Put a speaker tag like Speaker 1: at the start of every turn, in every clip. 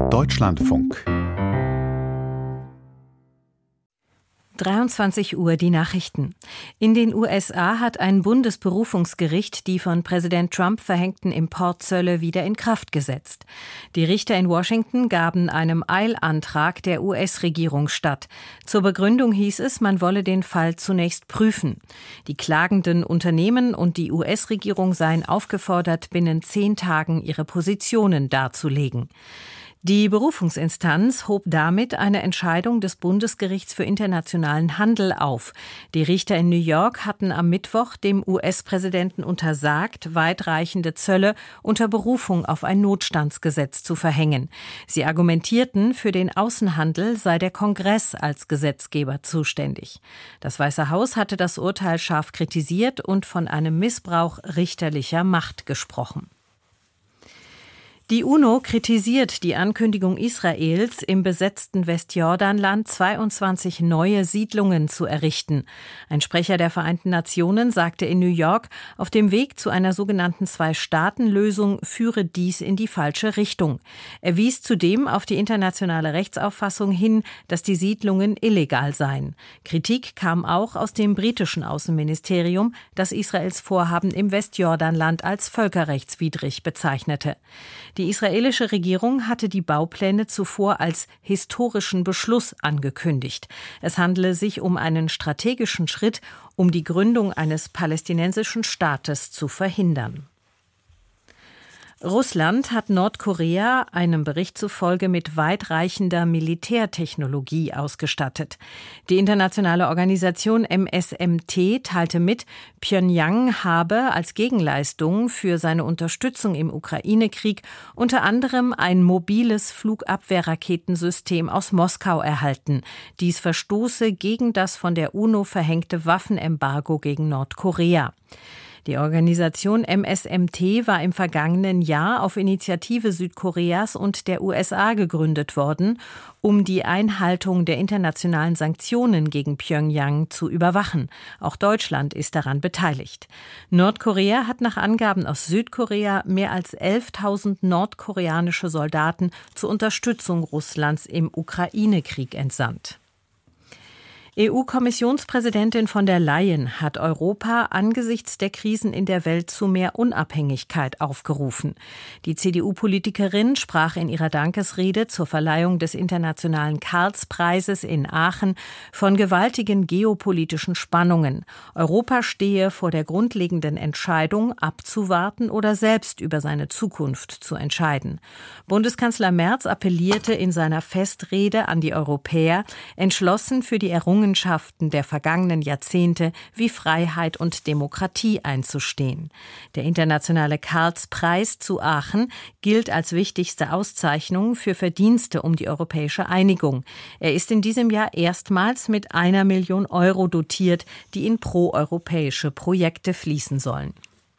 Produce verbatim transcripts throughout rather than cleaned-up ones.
Speaker 1: Deutschlandfunk.
Speaker 2: dreiundzwanzig Uhr die Nachrichten. In den U S A hat ein Bundesberufungsgericht die von Präsident Trump verhängten Importzölle wieder in Kraft gesetzt. Die Richter in Washington gaben einem Eilantrag der U S-Regierung statt. Zur Begründung hieß es, man wolle den Fall zunächst prüfen. Die klagenden Unternehmen und die U S-Regierung seien aufgefordert, binnen zehn Tagen ihre Positionen darzulegen. Die Berufungsinstanz hob damit eine Entscheidung des Bundesgerichts für internationalen Handel auf. Die Richter in New York hatten am Mittwoch dem U S-Präsidenten untersagt, weitreichende Zölle unter Berufung auf ein Notstandsgesetz zu verhängen. Sie argumentierten, für den Außenhandel sei der Kongress als Gesetzgeber zuständig. Das Weiße Haus hatte das Urteil scharf kritisiert und von einem Missbrauch richterlicher Macht gesprochen. Die UNO kritisiert die Ankündigung Israels, im besetzten Westjordanland zweiundzwanzig neue Siedlungen zu errichten. Ein Sprecher der Vereinten Nationen sagte in New York, auf dem Weg zu einer sogenannten Zwei-Staaten-Lösung führe dies in die falsche Richtung. Er wies zudem auf die internationale Rechtsauffassung hin, dass die Siedlungen illegal seien. Kritik kam auch aus dem britischen Außenministerium, das Israels Vorhaben im Westjordanland als völkerrechtswidrig bezeichnete. Die israelische Regierung hatte die Baupläne zuvor als historischen Beschluss angekündigt. Es handele sich um einen strategischen Schritt, um die Gründung eines palästinensischen Staates zu verhindern. Russland hat Nordkorea einem Bericht zufolge mit weitreichender Militärtechnologie ausgestattet. Die internationale Organisation M S M T teilte mit, Pjöngjang habe als Gegenleistung für seine Unterstützung im Ukraine-Krieg unter anderem ein mobiles Flugabwehrraketensystem aus Moskau erhalten. Dies verstoße gegen das von der UNO verhängte Waffenembargo gegen Nordkorea. Die Organisation M S M T war im vergangenen Jahr auf Initiative Südkoreas und der U S A gegründet worden, um die Einhaltung der internationalen Sanktionen gegen Pjöngjang zu überwachen. Auch Deutschland ist daran beteiligt. Nordkorea hat nach Angaben aus Südkorea mehr als elftausend nordkoreanische Soldaten zur Unterstützung Russlands im Ukraine-Krieg entsandt. E U-Kommissionspräsidentin von der Leyen hat Europa angesichts der Krisen in der Welt zu mehr Unabhängigkeit aufgerufen. Die C D U-Politikerin sprach in ihrer Dankesrede zur Verleihung des Internationalen Karlspreises in Aachen von gewaltigen geopolitischen Spannungen. Europa stehe vor der grundlegenden Entscheidung, abzuwarten oder selbst über seine Zukunft zu entscheiden. Bundeskanzler Merz appellierte in seiner Festrede an die Europäer, entschlossen für die Errungenschaften der vergangenen Jahrzehnte wie Freiheit und Demokratie einzustehen. Der internationale Karlspreis zu Aachen gilt als wichtigste Auszeichnung für Verdienste um die europäische Einigung. Er ist in diesem Jahr erstmals mit einer Million Euro dotiert, die in proeuropäische Projekte fließen sollen.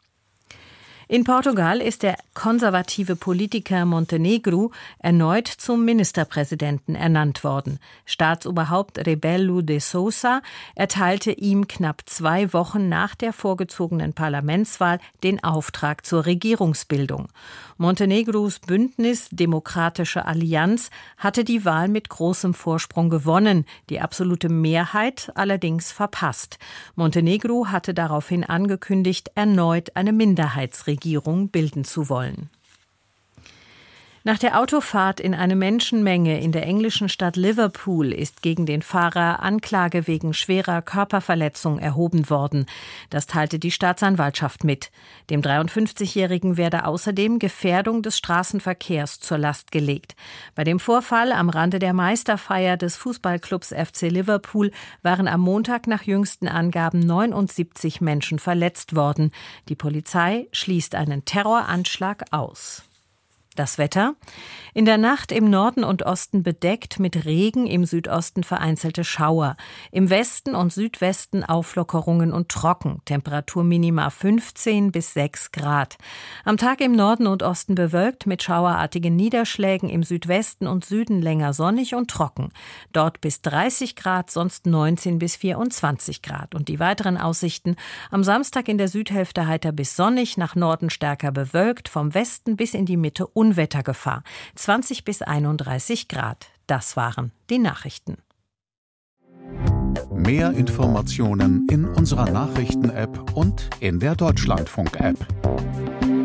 Speaker 2: In Portugal ist der konservative Politiker Montenegro erneut zum Ministerpräsidenten ernannt worden. Staatsoberhaupt Rebelo de Sousa erteilte ihm knapp zwei Wochen nach der vorgezogenen Parlamentswahl den Auftrag zur Regierungsbildung. Montenegros Bündnis Demokratische Allianz hatte die Wahl mit großem Vorsprung gewonnen, die absolute Mehrheit allerdings verpasst. Montenegro hatte daraufhin angekündigt, erneut eine Minderheitsregierung bilden zu wollen. Nach der Autofahrt in eine Menschenmenge in der englischen Stadt Liverpool ist gegen den Fahrer Anklage wegen schwerer Körperverletzung erhoben worden. Das teilte die Staatsanwaltschaft mit. Dem dreiundfünfzigjährigen werde außerdem Gefährdung des Straßenverkehrs zur Last gelegt. Bei dem Vorfall am Rande der Meisterfeier des Fußballclubs F C Liverpool waren am Montag nach jüngsten Angaben neunundsiebzig Menschen verletzt worden. Die Polizei schließt einen Terroranschlag aus. Das Wetter: In der Nacht im Norden und Osten bedeckt, mit Regen, im Südosten vereinzelte Schauer. Im Westen und Südwesten Auflockerungen und trocken. Temperaturminima fünfzehn bis sechs Grad. Am Tag im Norden und Osten bewölkt mit schauerartigen Niederschlägen, im Südwesten und Süden länger sonnig und trocken. Dort bis dreißig Grad, sonst neunzehn bis vierundzwanzig Grad. Und die weiteren Aussichten: Am Samstag in der Südhälfte heiter bis sonnig, nach Norden stärker bewölkt, vom Westen bis in die Mitte Unwettergefahr. zwanzig bis einunddreißig Grad. Das waren die Nachrichten.
Speaker 1: Mehr Informationen in unserer Nachrichten-App und in der Deutschlandfunk-App.